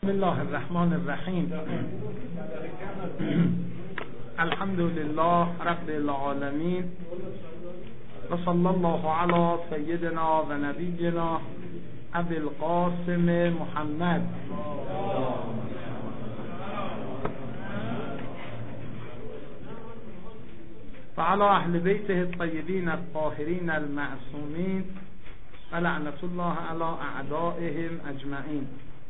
الله الرحمن الرحیم. الحمد لله رب العالمین و صلی الله علی سیدنا و نبینا ابی القاسم محمد و علی اهل بیته الطیبین الطاهرین المعصومین و لعنت الله علی اعدائهم اجمعین.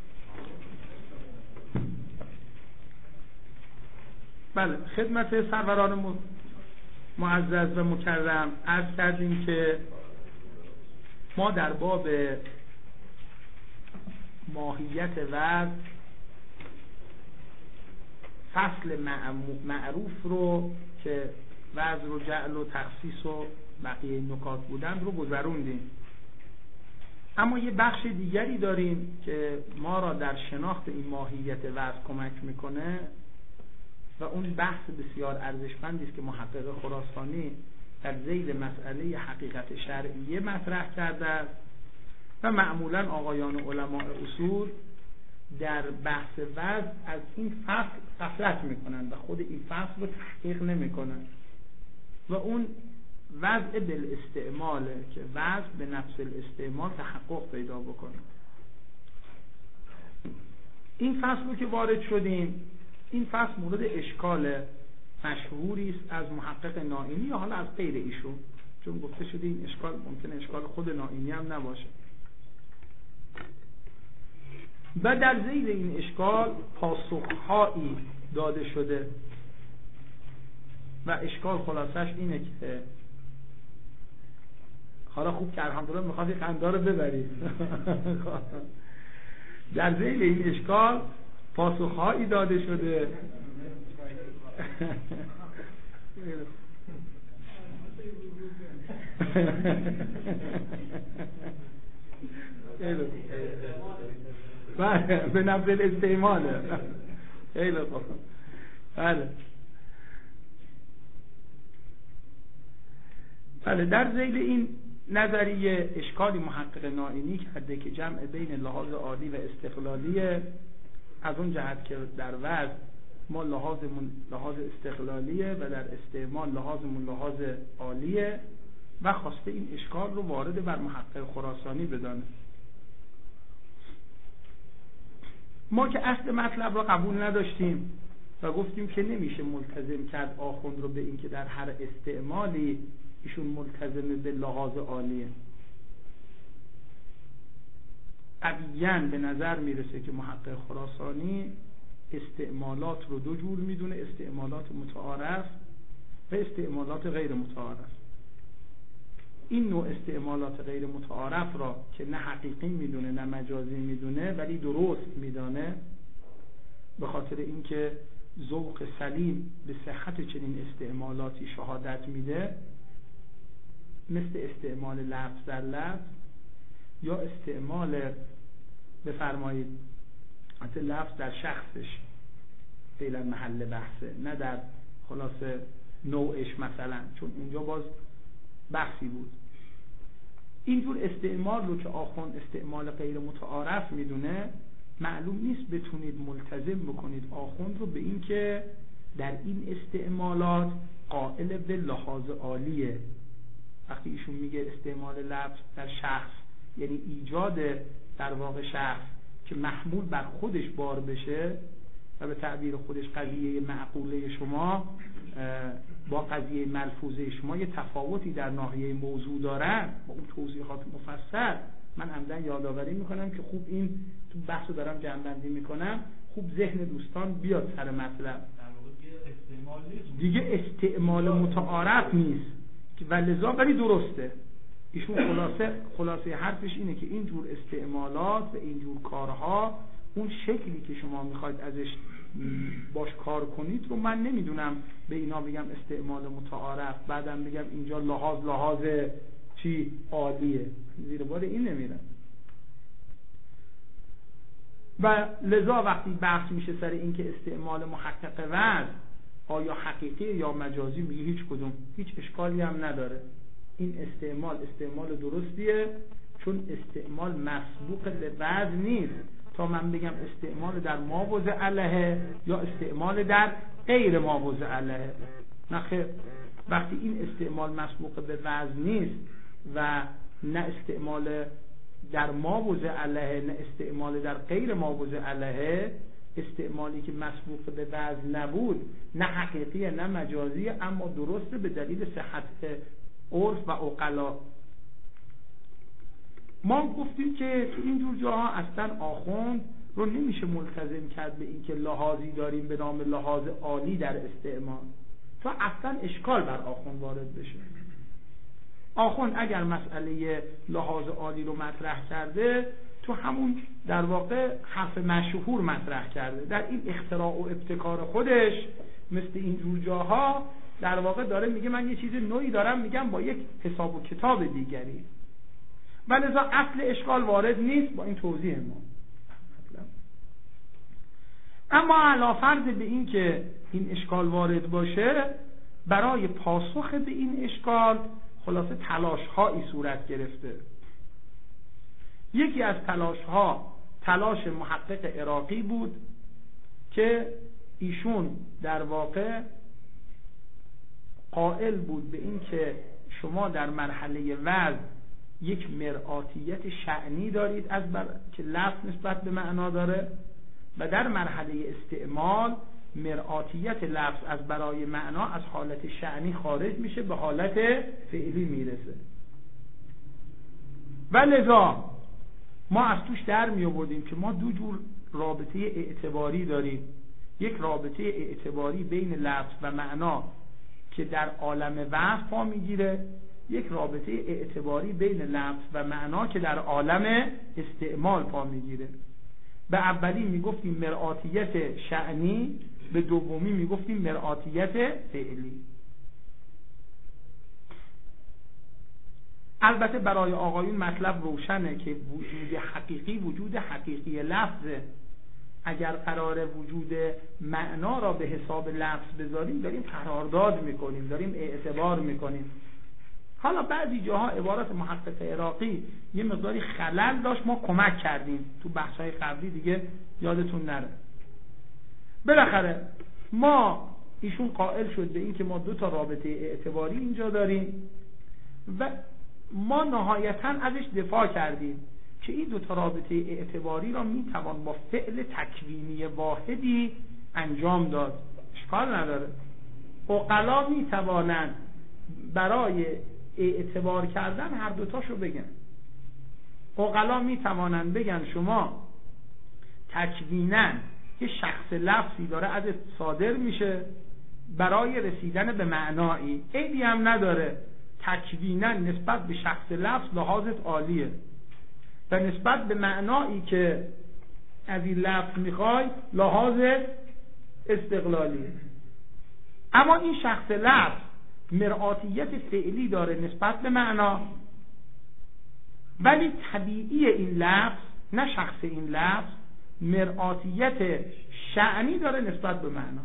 بله، خدمت سروران معزز و مکرم عرض کردیم که ما در باب ماهیت وضع فصل معروف رو که وضع رو جعل و تخصیص و بقیه نکات بودن رو گذروندیم، اما یه بخش دیگری داریم که ما را در شناخت این ماهیت وضع کمک میکنه و اون بحث بسیار ارزشمندی است که محقق خراسانی در ذیل مسئله حقیقت شرعیه مطرح کرده است و معمولا آقایان علماء اصول در بحث وضع از این فصل غفلت میکنن و خود این فصل رو تحقیق نمیکنن و اون وضع بالاستعماله که وضع به نفس الاستعمال تحقق پیدا بکنه. این فصل رو که وارد شدیم، این فصل مورد اشکال مشهوری است از محقق نائینی یا حالا از غیر ایشون، چون گفته شده این اشکال ممکنه اشکال خود نائینی هم نباشه و در ذیل این اشکال پاسخهایی داده شده و اشکال خلاصش اینه که حالا خوب که الحمدلله میخواد خنده رو ببرید. در ذیل این اشکال پاسخهایی داده شده به نفس الاستعماله. خیلی خوب. بله، در ذیل این نظریه اشکالی محقق نائینی کرده که جمع بین لحاظ عالی و استقلالیه، از اون جهت که در وضع ما لحاظ استقلالیه و در استعمال لحاظمون لحاظ عالیه و خواسته این اشکال رو وارد بر محقق خراسانی بدانه. ما که اصل مطلب رو قبول نداشتیم و گفتیم که نمیشه ملتزم کرد آخوند رو به این که در هر استعمالی ایشون ملتزم به لحاظ عالیه. قویاً به نظر میرسه که محقق خراسانی استعمالات رو دو جور میدونه، استعمالات متعارف و استعمالات غیر متعارف. این نوع استعمالات غیر متعارف را که نه حقیقی میدونه نه مجازی میدونه ولی درست میدانه، به خاطر اینکه ذوق سلیم به صحت چنین استعمالاتی شهادت میده، مثل استعمال لفظ در لفظ یا استعمال بفرمایید حتی لفظ در شخصش فعلا محل بحثه، نه در خلاصه نوعش مثلا، چون اونجا باز بحثی بود. اینجور استعمال رو که آخوند استعمال غیر متعارف میدونه، معلوم نیست بتونید ملتزم بکنید آخوند رو به این که در این استعمالات قائل به لحاظ عالیه. وقتی ایشون میگه استعمال لفظ در شخص یعنی ایجاد در واقع شخص که محمول بر خودش بار بشه و به تعبیر خودش قضیه معقوله شما با قضیه ملفوظه شما یه تفاوتی در ناحیه موضوع دارن با اون توضیحات مفصل. من عمدن یادآوری میکنم که خوب این تو بحث رو دارم جمع‌بندی میکنم، خوب ذهن دوستان بیاد سر مطلب. دیگه استعمال متعارف نیست و لذا ولی درسته. ایشون خلاصه حرفش اینه که اینجور استعمالات و اینجور کارها اون شکلی که شما میخواید ازش باش کار کنید رو من نمیدونم به اینا بگم استعمال متعارف بعدم بگم اینجا لحاظ چی عالیه، زیر بار این نمیرم. و لذا وقتی بحث میشه سر این که استعمال محقق وضع آیا حقیقی یا مجازی، میگه هیچ کدوم، هیچ اشکالی هم نداره. این استعمال درستیه، چون استعمال مسبوق به وضع نیست. تا من بگم استعمال در ما و علیه یا استعمال در غیر ما و علیه. نه خیر، وقتی این استعمال مسبوق به وزن نیست و نه استعمال در ما و علیه نه استعمال در غیر ما و علیه، استعمالی که مسبوق به وزن نبود نه حقیقیه نه مجازیه، اما درسته به دلیل صحت عرف و عقلا. ما گفتیم که تو اینجور جاها اصلا آخوند رو نمیشه ملتزم کرد به این که لحاظی داریم به نام لحاظ عالی در استعمال، تا اصلا اشکال بر آخوند وارد بشه. آخوند اگر مسئله لحاظ عالی رو مطرح کرده، تو همون در واقع حرف مشهور مطرح کرده، در این اختراع و ابتکار خودش مثل اینجور جاها در واقع داره میگه من یه چیز نوعی دارم میگم با یک حساب و کتاب دیگری، ولذا اصل اشکال وارد نیست با این توضیح ما. اما علی فرض به این که این اشکال وارد باشه، برای پاسخ به این اشکال خلاصه تلاش هایی صورت گرفته. یکی از تلاش ها تلاش محقق عراقی بود که ایشون در واقع قائل بود به این که شما در مرحله وزن یک مرآتیت شأنی دارید که لفظ نسبت به معنا داره، و در مرحله استعمال مرآتیت لفظ از برای معنا از حالت شأنی خارج میشه به حالت فعلی میرسه، و لذا ما از توش در می آوردیم که ما دو جور رابطه اعتباری داریم. یک رابطه اعتباری بین لفظ و معنا که در عالم وصف پا میگیره، یک رابطه اعتباری بین لفظ و معنا که در عالم استعمال پا میگیره. به اولی میگفتیم مرآتیت شأنی، به دومی میگفتیم مرآتیت فعلی. البته برای آقایون مطلب روشنه که وجود حقیقی لفظه. اگر قرار وجود معنا را به حساب لفظ بذاریم داریم قرارداد میکنیم، داریم اعتبار میکنیم. حالا بعضی جاها عبارات محقق عراقی یه مقداری خلل داشت، ما کمک کردیم تو بحث‌های قبلی، دیگه یادتون نره. بالاخره ما ایشون قائل شد به این که ما دو تا رابطه اعتباری اینجا داریم و ما نهایتاً ازش دفاع کردیم که این دو تا رابطه اعتباری را میتوان با فعل تکوینی واحدی انجام داد، اشکال نداره. عقلا میتوانند برای اعتبار کردن هر دوتاشو بگن. عقلا میتوانند بگن شما تکویناً یه شخص لفظی داره ازت صادر میشه برای رسیدن به معنایی، عیبی هم نداره، تکویناً نسبت به شخص لفظ لحاظت عالیه و نسبت به معنایی که از این لفظ میخوای لحاظت استقلالیه. اما این شخص لفظ مرآتیت فعلی داره نسبت به معنا، ولی طبیعی این لفظ نه شخص این لفظ مرآتیت شأنی داره نسبت به معنا.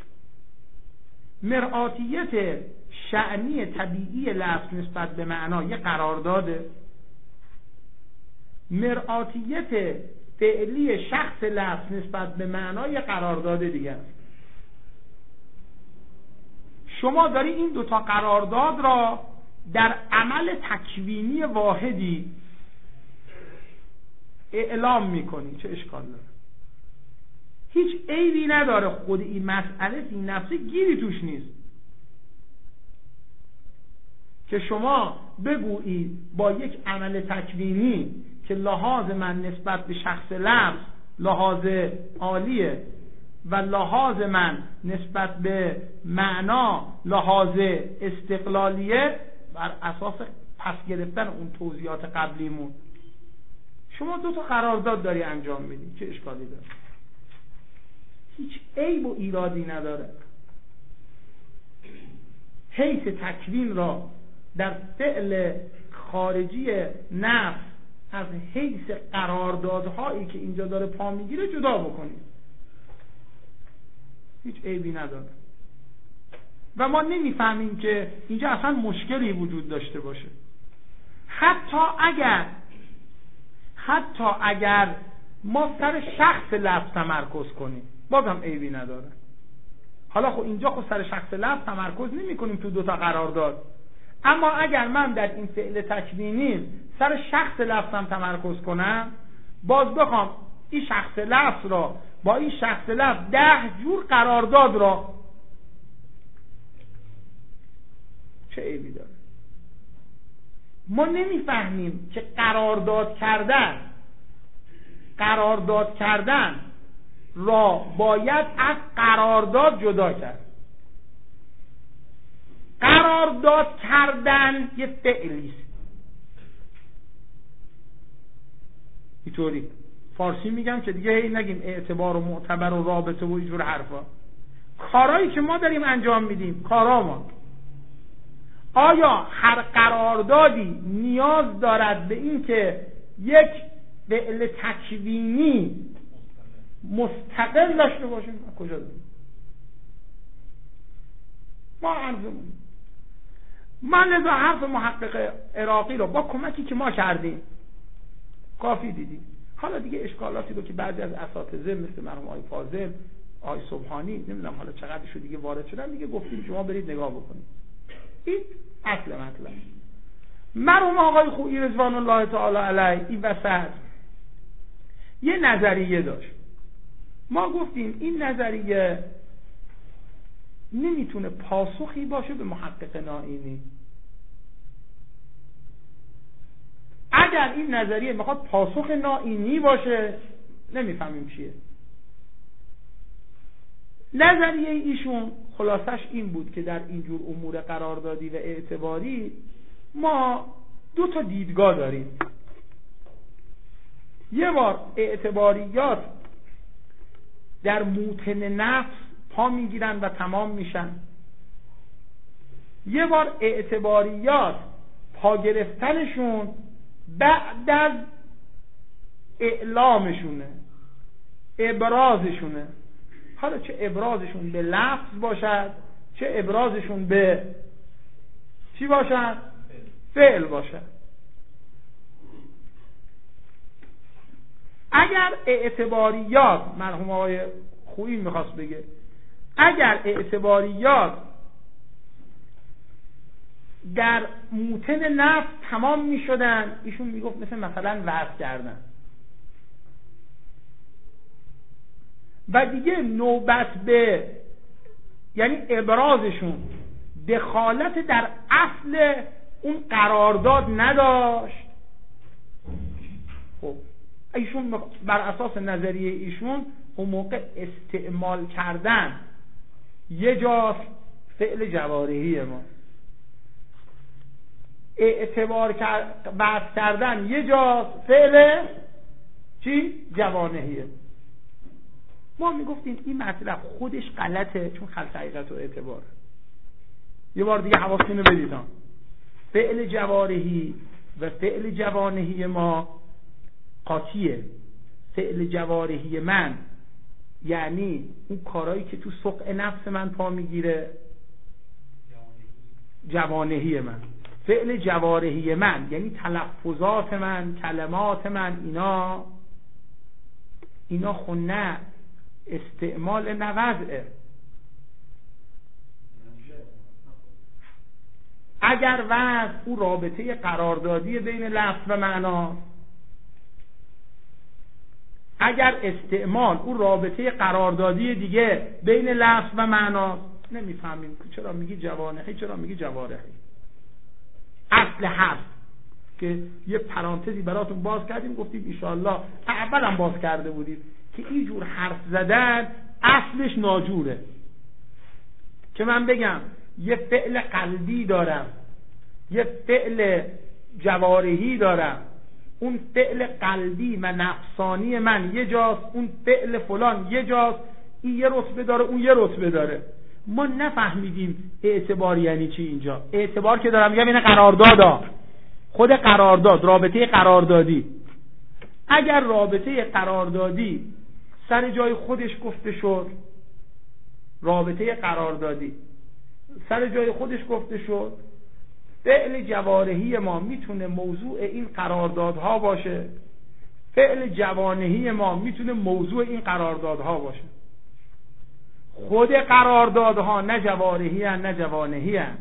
مرآتیت شأنی طبیعی لفظ نسبت به معنا یه قرارداده، مرآتیت فعلی شخص لفظ نسبت به معنا یه قرارداد دیگه است. شما داری این دوتا قرارداد را در عمل تکوینی واحدی اعلام میکنی، چه اشکال داره؟ هیچ عیبی نداره، خود این مسئله این نفسه گیری توش نیست که شما بگویی با یک عمل تکوینی که لحاظ من نسبت به شخص لفظ لحاظ عالیه و لحاظ من نسبت به معنا لحاظ استقلالیه، بر اساس پس گرفتن اون توضیحات قبلیمون شما دو تا قرارداد داری انجام میدی، چه اشکالی داره؟ هیچ عیب و ایرادی نداره. حیث تکوین را در فعل خارجی نفس از حیث قراردادهایی که اینجا داره پا میگیره جدا بکنید، هیچ عیبی نداره. و ما نمیفهمیم که اینجا اصلا مشکلی وجود داشته باشه. حتی اگر ما سر شخص لفظ تمرکز کنیم بازم عیبی نداره. حالا خب اینجا خب سر شخص لفظ تمرکز نمی کنیم تو دوتا قرارداد، اما اگر من در این فعل تکوینی سر شخص لفظم تمرکز کنم، باز بخوام این شخص لفظ را با این شخص لفظ 10 جور قرارداد را، چه عیبی داره؟ ما نمیفهمیم که قرارداد کردن را باید از قرارداد جدا کرد. قرارداد کردن یه فعلیست. اینطوری فارسی میگم که دیگه نگیم اعتبار و معتبر و رابطه و اینجور حرفا. کارهایی که ما داریم انجام میدیم، کارامون، آیا هر قراردادی نیاز دارد به این که یک فعل تکوینی مستقل داشته باشیم؟ کجا داریم؟ ما عرضمون من لذا حرف محقق عراقی رو با کمکی که ما کردیم کافی دیدیم. حالا دیگه اشکالاتی رو که بعضی از اساتذه مثل مرحوم آقای فاضل، آقای سبحانی، نمیدونم حالا چقدرشو دیگه وارد شدن، دیگه گفتیم شما برید نگاه بکنید. این اصل مطلب. مرحوم آقای خویی رضوان الله تعالی علیه این وسط یه نظریه داشت. ما گفتیم این نظریه نمیتونه پاسخی باشه به محقق نائینی. اگر این نظریه میخواد پاسخ نائینی باشه، نمیفهمیم چیه. نظریه ایشون خلاصش این بود که در اینجور امور قراردادی و اعتباری ما 2 دیدگاه داریم. یه بار اعتباریات در موطن نفس پا میگیرن و تمام میشن. یه بار اعتباریات پا گرفتنشون بعد از اعلامشونه، ابرازشونه. حالا چه ابرازشون به لفظ باشد، چه ابرازشون به چی باشد؟ فعل باشد. اگر اعتباریات، مرحوم آقای خویی میخواست بگه، اگر اعتباریات در موطن نفس تمام میشدن، ایشون میگفت مثلا وضع کردن و دیگه نوبت به یعنی ابرازشون دخالت در اصل اون قرارداد نداشت. خب ایشون بر اساس نظریه ایشون اون موقع استعمال کردن یه جاست فعل جوارحی ما، اعتبار وضع کردن یه جاست فعل چی؟ جوانحیه. ما میگفتیم این مطلب خودش غلطه، چون خلط حقیقت و اعتبار. یه بار دیگه حواستون رو بدید، فعل جوارحی و فعل جوانحی ما قاطیه. فعل جوارحی من یعنی اون کارهایی که تو سقع نفس من پا میگیره، جوانحی من. فعل جوارحی من یعنی تلفظات من، کلمات من، اینا خونه استعمال نوضعه. اگر وضع اون رابطه قراردادی بین لفظ و معنا، اگر استعمال اون رابطه قراردادی دیگه بین لفظ و معنا، نمیفهمیم چرا میگی جوانحی، چرا میگی جوارحی. اصل حرف که یه پرانتزی براتون باز کردیم، گفتیم ایشالله اولم باز کرده بودیم که اینجور حرف زدن اصلش ناجوره. که من بگم یه فعل قلبی دارم، یه فعل جوارحی دارم، اون فعل قلبی و نفسانی من یه جاست، اون فعل فلان یه جاست، این یه رتبه داره، اون یه رتبه داره. ما نفهمیدیم اعتبار یعنی چی اینجا. اعتبار که دارم میگم این قراردادا، خود قرارداد، رابطه قراردادی. اگر رابطه قراردادی سر جای خودش گفته شد، رابطه قراردادی سر جای خودش گفته شد، فعل جوارحی ما میتونه موضوع این قراردادها باشه، فعل جوانهی ما میتونه موضوع این قراردادها باشه. خود قراردادها نه جوارحی هن نه جوانهی هن.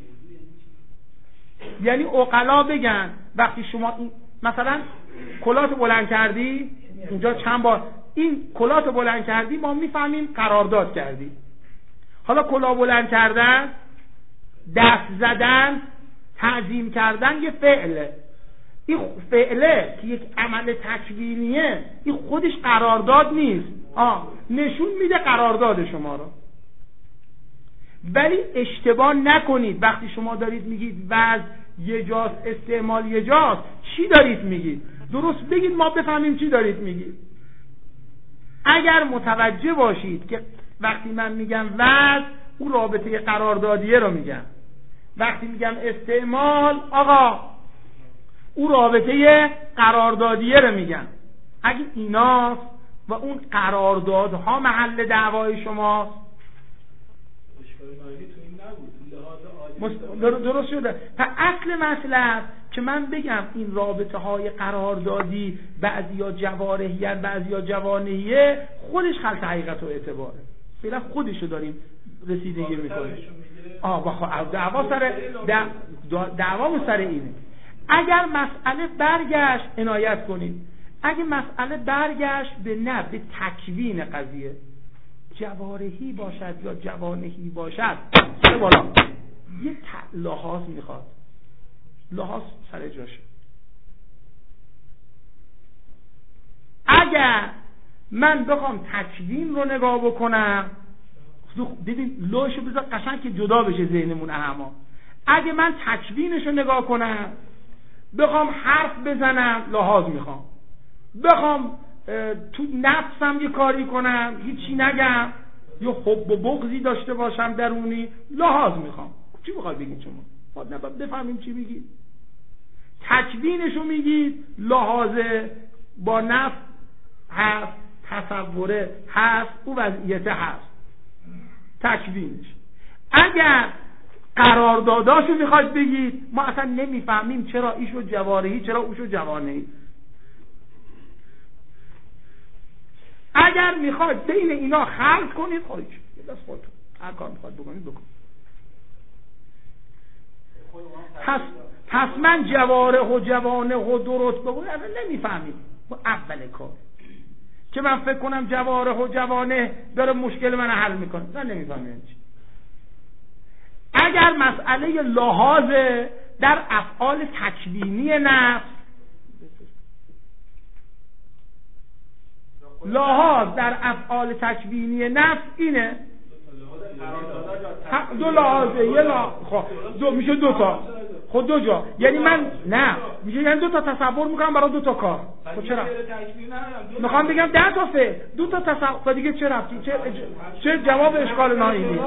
یعنی عقلا بگن وقتی شما مثلا کلات بلند کردی، اینجا چند بار این کلات بلند کردی، ما میفهمیم قرارداد کردی. حالا کلا بلند کردن، دست زدن، تعظیم کردن یه فعله. این فعله که یک عمل تکوینیه، این خودش قرارداد نیست. نشون میده قرارداد شما رو. ولی اشتباه نکنید وقتی شما دارید میگید وضع یه جاست، استعمال یه جاست، چی دارید میگید؟ درست بگید ما بفهمیم چی دارید میگید. اگر متوجه باشید که وقتی من میگم وضع، اون رابطه قراردادیه رو میگم. وقتی میگم استعمال، آقا اون رابطه قراردادیه رو میگم. اگه ایناست و اون قراردادها محل دعوای شماست، درست شده. پس اصل مسئله است که من بگم این رابطه های قراردادی بعضیا جوارحیه بعضیا جوانهیه، خودش خلط حقیقت و اعتباره. فعلا خودشو داریم رسیدگی میکنیم. دعوا سر اینه. اگر مسئله برگشت، عنایت کنید، اگه مسئله برگشت به تکوین قضیه، جوارحی باشد یا جوانهی باشد، بالا یه لحاظ میخواد. لحاظ سر جاشه. اگر من بخوام تکوین رو نگاه بکنم، ببین لوشو بذار قشنگ که جدا بشه ذهنمون اهما. اگه من تکوینش رو نگاه کنم، بخوام حرف بزنم، لحاظ میخوام. بخوام تو نفسم یه کاری کنم، هیچی نگم، یا حب و بغضی داشته باشم درونی، لحاظ میخوام. چی میخواد بگید شما؟ باید بفهمیم چی بگید. تکوینشو میگید، لحاظه با نفس هست، تصوره هست، او وضعیت هست، تکوینش. اگر قرارداداشو میخواید بگید، ما اصلا نمیفهمیم چرا ایشو جوارحی، چرا اوشو جوانهی. اگر میخواید بین اینا خلط کنید، خودش دست خودتون هر کار میخواید بکنید بکن. پس من جوارح و جوانه و درست بگوید اصلا نمیفهمید. اول کار که من فکر کنم جوارح و جوانه داره مشکل من حل میکنه، من نمیفهمم چی. اگر مسئله لحاظ در افعال تکوینی نفس، لحاظ در افعال تکوینی نفس اینه، دو لحاظه، یه خب میشه دو تا، خود دو جا، یعنی من نه میشه، یعنی دو تا تصور میکنم برای دو تا کار. خب چرا میخوام بگم 10 تا فعل، دو تا تصور دیگه چه رفتی، چه جواب اشکال ناهیدی؟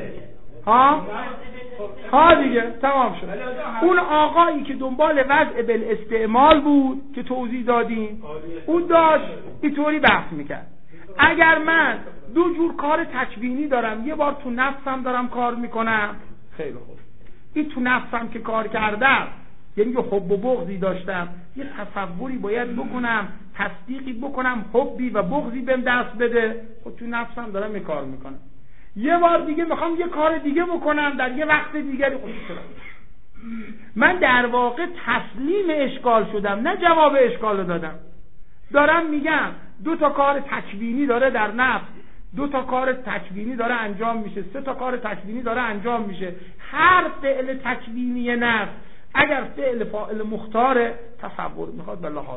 ها دیگه تمام شد. اون آقایی که دنبال وضع بالاستعمال بود که توضیح دادیم، اون داشت اینطوری بحث میکرد. اگر من دو جور کار تکوینی دارم، یه بار تو نفسم دارم کار میکنم، خیلی خوب، این تو نفسم که کار کردم، یعنی یه حب و بغضی داشتم، یه تصوری باید بکنم، تصدیقی بکنم، حبی و بغضی بهم دست بده، خب تو نفسم دارم یه کار میکنم. یه بار دیگه میخوام یه کار دیگه بکنم در یه وقت دیگری، خب من در واقع تسلیم اشکال شدم، نه جواب اشکال رو دادم. دارم میگم دو تا کار تکوینی داره در نفس، دو تا کار تکوینی داره انجام میشه، 3 تا کار تکوینی داره انجام میشه. هر فعل تکوینی نفس اگر فعل فاعل مختار، تصور میخواد به لحاظ.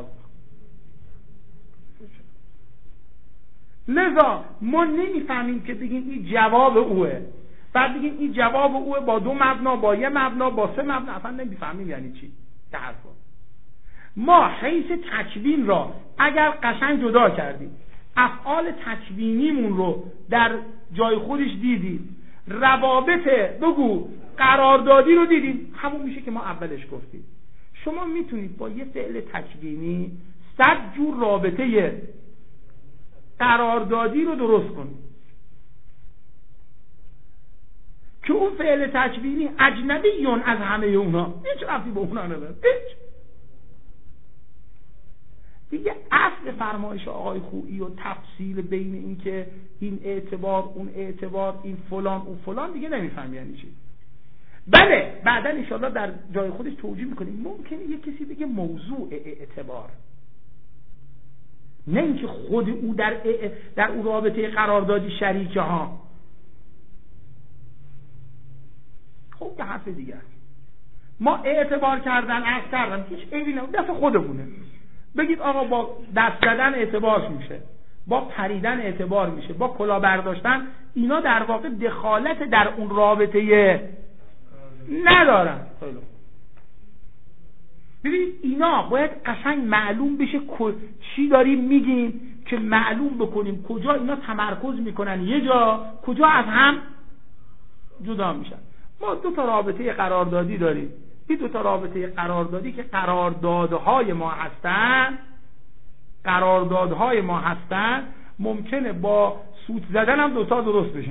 لذا ما نمیفهمیم که بگیم این جواب اوه، بعد بگیم این جواب اوه با 2 مبنا، با 1 مبنا، با 3 مبنا، اصلا نمیفهمیم یعنی چی. درسته ما حیث تکوین را اگر قشنگ جدا کردیم، افعال تکوینیمون رو در جای خودش دیدیم، روابط بگو قراردادی رو دیدیم، همون میشه که ما اولش گفتیم. شما میتونید با یه فعل تکوینی 100 جور رابطه قراردادی رو درست کنید که اون فعل تکوینی اجنبیون از همه اونا، هیچ ربطی به اونا نداره، هیچ. دیگه اصل فرمایش آقای خویی و تفصیل بین این که این اعتبار اون اعتبار این فلان اون فلان دیگه نمیفهم یعنی چی. بله بعدا انشاءالله در جای خودش توجیه میکنیم. ممکنه یک کسی بگه موضوع اعتبار، نه اینکه خود او در اون رابطه قراردادی شریکه ها. خب که حرف دیگه است. ما اعتبار کردن عقد کردن هیچ عیبی نه، دست خودمونه. بگید آقا با دست زدن اعتبار میشه، با پریدن اعتبار میشه، با کلا برداشتن، اینا در واقع دخالت در اون رابطه ندارن. ببینید اینا باید قشنگ معلوم بشه چی داریم میگیم، که معلوم بکنیم کجا اینا تمرکز میکنن یه جا، کجا از هم جدا میشن. ما 2 تا رابطه قراردادی داریم. این 2 تا رابطه قراردادی که قراردادهای ما هستن ممکنه با سوت زدن هم 2 تا درست بشه.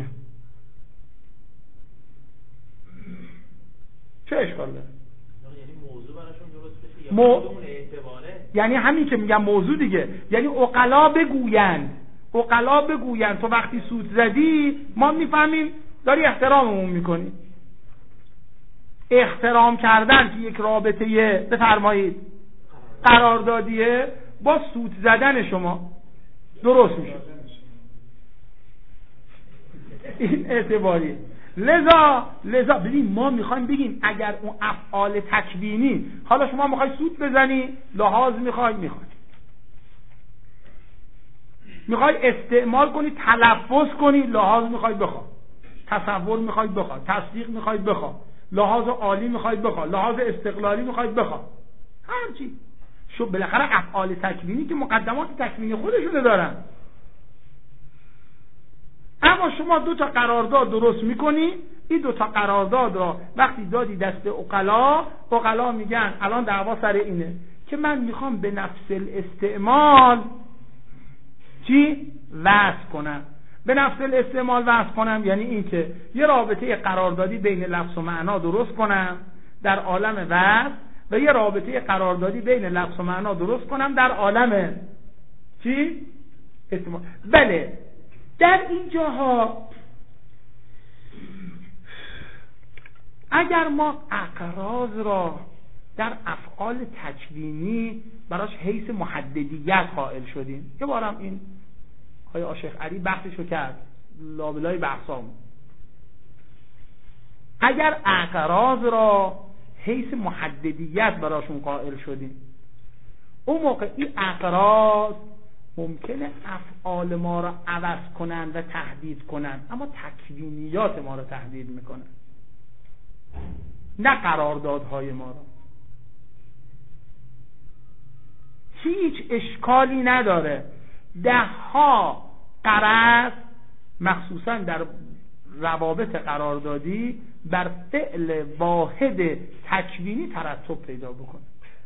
چه اشکال داره؟ یعنی موضوع براشون درست بشه یا خودمون اعتباره؟ یعنی همین که میگم موضوع دیگه، یعنی عقلا بگویند تو وقتی سوت زدی ما میفهمیم داری احتراممون میکنی. احترام کردن که یک رابطه بفرمایید قراردادیه با سوت زدن شما درست میشه. این اعتباری. لذا ببین ما میخوایم بگیم اگر اون افعال تکوینی، حالا شما میخوای سوت بزنی لحاظ میخوای استعمال کنی تلفظ کنی لحاظ میخوای بخوای، تصور میخوای بخوای، تصدیق میخوای بخوای، لحاظ عالی میخوای بخوای، لحاظ استقلالی میخوای بخوای، هر چی شو بالاخره افعال تکوینی که مقدمات تکوینی خودشونه دارن. اما شما 2 تا قرارداد درست میکنی، این 2 تا قرارداد را وقتی دادی دست عقلا میگن الان دعوا سر اینه که من میخوام به نفس الاستعمال چی؟ وصف کنم. به نفس الاستعمال وصف کنم یعنی این که یه رابطه قراردادی بین لفظ و معنا درست کنم در عالم وصف و یه رابطه قراردادی بین لفظ و معنا درست کنم در عالم چی؟ استعمال. بله در این جاها اگر ما اقراض را در افعال تکوینی براش حیث محددیت قائل شدیم، یه بارم این آقای شیخ علی بحثشو کرد لابلای بحثام، اگر اقراض را حیث محددیت براشون قائل شدیم اون موقع این اقراض ممکنه افعال ما را عوض کنن و تهدید کنن، اما تکوینیات ما را تهدید میکنن نه قراردادهای ما را. هیچ اشکالی نداره 10 غرض مخصوصا در روابط قراردادی بر فعل واحد تکوینی ترتب پیدا بکنه.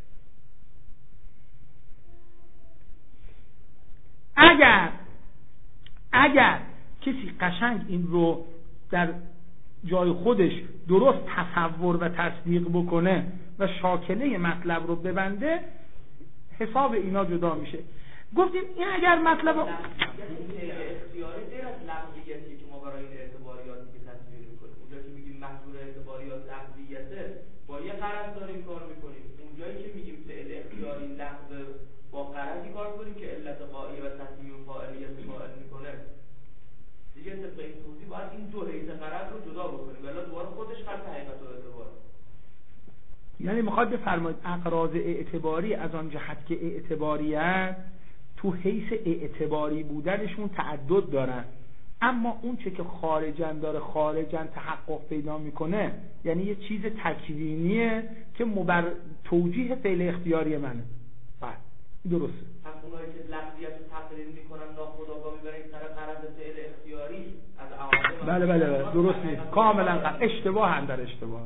اگر کسی قشنگ این رو در جای خودش درست تصور و تصدیق بکنه و شاکله مطلب رو ببنده حساب اینا جدا میشه. گفتیم این اگر مطلب اختیاری غیر از لفظیتی که ما برای این اعتباریاتی که تصویر میکنیم، اونجا که میگیم محصول اعتباریات لفظیته با یه غرض داریم کار میکنیم، اونجایی که میگیم فعل اختیاری لفظ با غرضی کار کنیم که علت قائیه و تصمیم فاعلیت فاعل میکنه دیگه. طبق این توضیح باید این 2 حیث غرض رو جدا بکنیم ولی دوباره خودش خط حقیقت و اعتبار. یعنی میخواد بفرمایید اقراض اعتباری از آن جهت که اعتباریت تو حیث اعتباری بودنشون تعدد دارن، اما اون چه که خارجن داره خارجن تحقق پیدا میکنه یعنی یه چیز تکوینیه که توجیه فعل اختیاری منه. درسته. پس اونایی که لفظیت رو تقریر میکنن ناخودآگاه میبرن سر غرض فعل اختیاری از عوامل. بله درست نیست، کاملا اشتباه هم در اشتباه.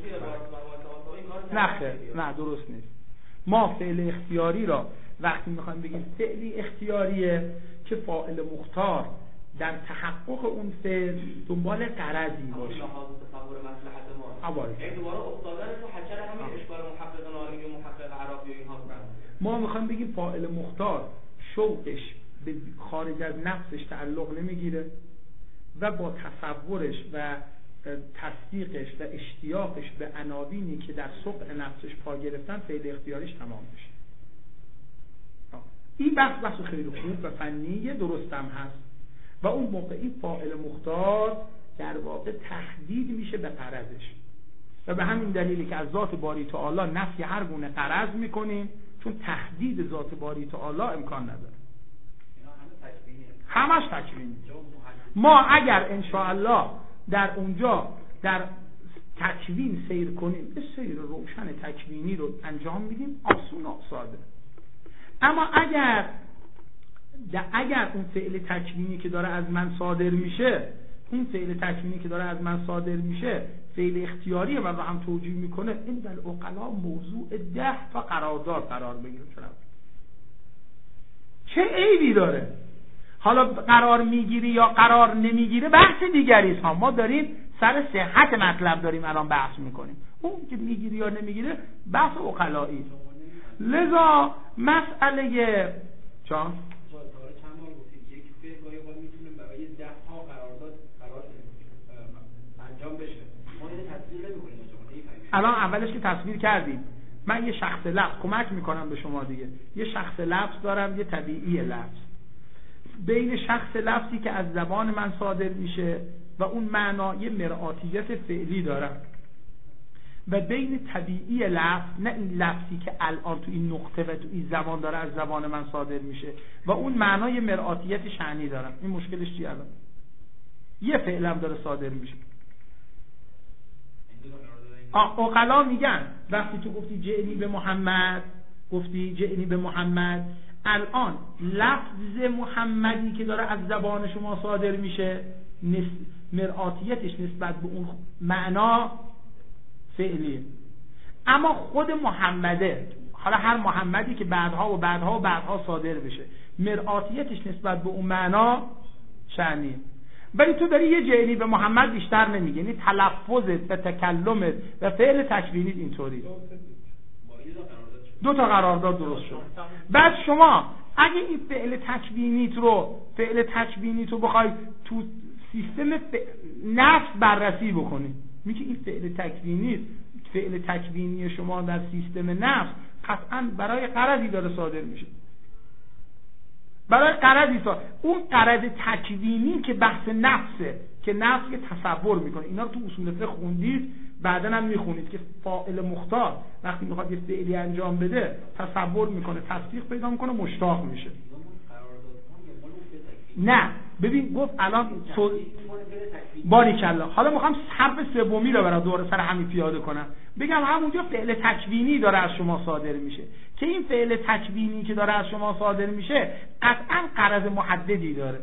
نه درست نیست. ما فعل اختیاری را وقتی میخوایم بگیم فعلی اختیاریه که فاعل مختار در تحقق اون فعل دنبال غرضی باشه. تصور مصلحت ما. دوباره افتادن تو حجر همین اشکال محقق نالی و محقق عراقی و اینها ما میخوایم بگیم فاعل مختار شوقش به خارج از نفسش تعلق نمیگیره و با تصورش و تصدیقش و اشتیاقش به عناوینی که در سبع نفسش پا گرفتن فعل اختیاریش تمام میشه. این بحث خیلی خوب و فنیه، درست هم هست و اون موقع این فاعل مختار در واقع تحدید میشه به غرضش و به همین دلیلی که از ذات باری تعالی نفی هر گونه غرض میکنیم، چون تحدید ذات باری تعالی امکان نداره. همش تکوینی. ما اگر انشاءالله در اونجا در تکوین سیر کنیم، به سیر روشن تکوینی رو انجام میدیم، آسون و ساده. اما اگر اون فعل تکوینی که داره از من صادر میشه، این فعل تکوینی که داره از من صادر میشه فعل اختیاریه و رو هم توجیه میکنه، این در عقلا موضوع 10 تا قرارداد قرار بگیره. چه عیبی داره؟ حالا قرار میگیری یا قرار نمیگیره بحث دیگری است. ما داریم سر صحت مطلب داریم الان بحث میکنیم. اون که میگیری یا نمیگیره بحث عقلایی. لذا مسئله چند بار گفتید یک فعل گاهی اوقات میتونه برای 10 تا قرارداد انجام بشه. ما اینو تصویر نمی‌کنیم. الان اولش که تصویر کردیم، من یه شخص لفظ کمک میکنم به شما دیگه. یه شخص لفظ دارم، یه طبیعی لفظ. بین شخص لفظی که از زبان من صادر میشه و اون معنا یه مرآتیت فعلی دارم و بین طبیعی لفظ، نه این لفظی که الان تو این نقطه و تو این زبان داره از زبان من صادر میشه و اون معنا یه مرآتیت شأنی دارم. این مشکلش چیه الان؟ یه فعلم داره صادر میشه. عقلا میگن وقتی تو گفتی جئنی به محمد، الان لفظ محمدی که داره از زبان شما صادر میشه مرآتیتش نسبت به اون معنا فعلیه، اما خود محمده، حالا هر محمدی که بعدها صادر بشه مرآتیتش نسبت به اون معنا شأنیه. ولی تو داری یه جئنی به محمد بیشتر نمیگی، یعنی تلفظت و تکلمت و فعل تکوینیت اینطوری. 2 تا قرارداد درست شد. بعد شما اگه این فعل تکوینیت رو بخوای تو سیستم نفس بررسی بکنی، میگه این فعل تکوینی شما در سیستم نفس قطعا برای غرضی داره صادر میشه. اون غرض تکوینی که بحث نفسه، که نفس که تصور میکنه. اینا رو تو اصول فقه خوندید، بعدن هم میخونید که فاعل مختار وقتی میخواد یه فعلی انجام بده تصور میکنه، تصدیق پیدا میکنه، مشتاق میشه. نه ببین گفت الان باریکلا. حالا میخوام حرف سومی رو برای دور سر همین پیاده کنم، بگم همونجا فعل تکوینی داره از شما صادر میشه که این فعل تکوینی که داره از شما صادر میشه قطعا غرض محددی داره.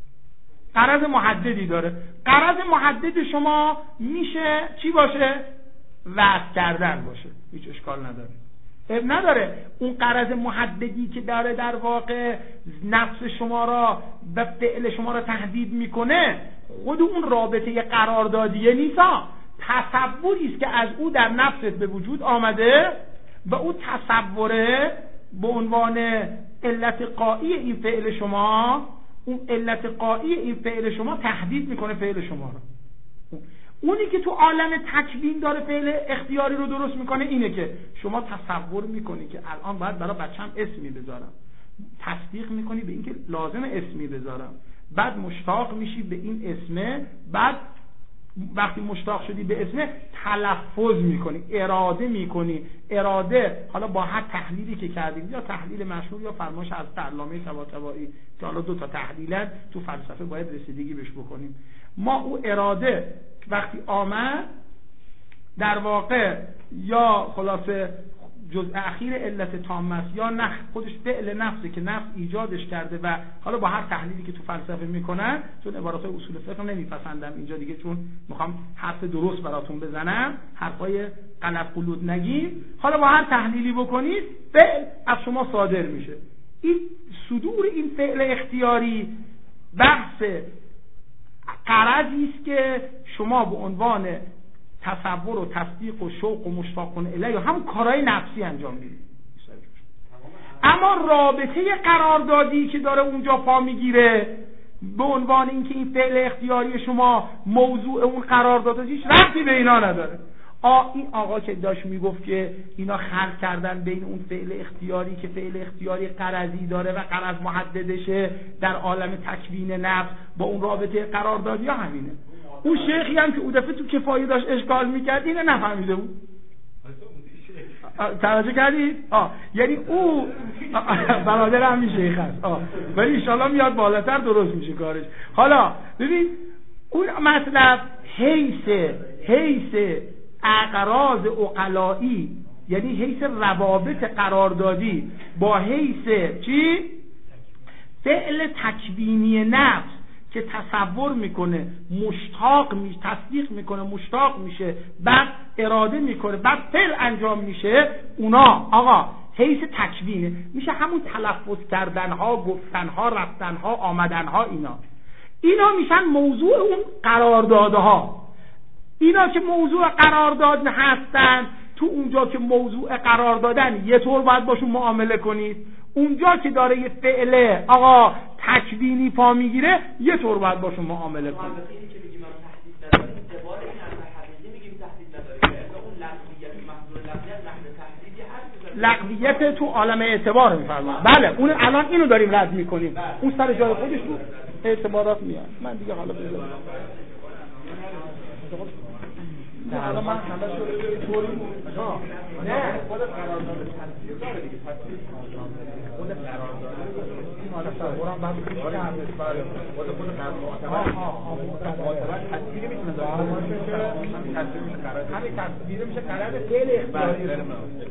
غرض محدد شما میشه چی باشه؟ وصف کردن باشه. هیچ اشکال نداره. اون غرض محددی که داره در واقع نفس شما را و فعل شما را تهدید میکنه، خود اون رابطه قراردادیه نیستا، تصوری است که از او در نفست به وجود آمده و او تصوره به عنوان علت قایی این فعل شما، اون علت قایی این فعل شما تهدید میکنه فعل شما را. اونی که تو عالم تکوین داره فعل اختیاری رو درست میکنه اینه که شما تصور میکنی که الان باید برای بچه‌م اسمی بذارم، تصدیق میکنی به اینکه لازم اسمی بذارم، بعد مشتاق میشی به این اسمه، بعد وقتی مشتاق شدی به اسمه تلفظ میکنی، اراده حالا با هر تحلیلی که کردیم، یا تحلیل مشهور یا فرمایش از علامه طباطبایی که حالا 2 تا تحلیلن تو فلسفه باید رسیدگی بهش بکنیم. ما او اراده وقتی آمد در واقع یا خلاصه جزء اخیر علت تامه است یا نه خودش فعل نفسه که نفس ایجادش کرده و حالا با هر تحلیلی که تو فلسفه میکنن، چون عبارات اصول فقه نمیپسندم اینجا دیگه، چون میخوام حرف درست براتون بزنم، حرفای غلط قلود نگیم، حالا با هر تحلیلی بکنید فعل از شما صادر میشه. این صدور این فعل اختیاری بحث غرضی است که شما به عنوان تصور و تصدیق و شوق و مشتاق الیه یا همون کارهای نفسی انجام میدید. اما رابطه قراردادی که داره اونجا پا میگیره به عنوان اینکه این فعل اختیاری شما موضوع اون قرارداد هیچ ربطی به اینا نداره. این آقا که داشت میگفت که اینا خلق کردن بین اون فعل اختیاری که فعل اختیاری قرضی داره و قرض محددشه در عالم تکوین نفس با اون رابطه قراردادی ها همینه. اون شیخی هم که اون دفعه تو کفایی داشت اشکال میکرد اینه نفهمیده بود. توجه کردید؟ یعنی او برادر همین شیخ هست ولی انشالله میاد بالاتر درست میشه کارش. حالا ببین اون مطلب حیث اقراض عقلائی، یعنی حیث روابط قراردادی با حیث چی؟ فعل تکوینی نفس که تصور میکنه مشتاق میشه، تصدیق میکنه مشتاق میشه، بعد اراده میکنه، بعد فعل انجام میشه، اونا آقا حیث تکوینه، میشه همون تلفظ کردنها، گفتنها، رفتنها، آمدنها، اینا میشن موضوع اون قراردادها. اینا که موضوع قرارداد هستن، تو اونجا که موضوع قرار دادن یه طور باید باشون معامله کنید، اونجا که داره یه فعله آقا تکوینی پا میگیره یه طور باید باشون معامله کنید. لغویت تو عالم اعتبار میفرمایید. بله اون الان اینو داریم رد میکنیم، اون سر جای خودش تو اعتبارات میاد. من دیگه حالا بذارم حالا من همه شده طوری نه خود قرارداد تصدیق داره دیگه، تصدیق خود قرارداد این حالا تصورم بعد پیش کرده خود قرارداد تصدیق میتونه داره همین تصدیق میشه قرار، همین تصدیق میشه قرار فعل اختیاری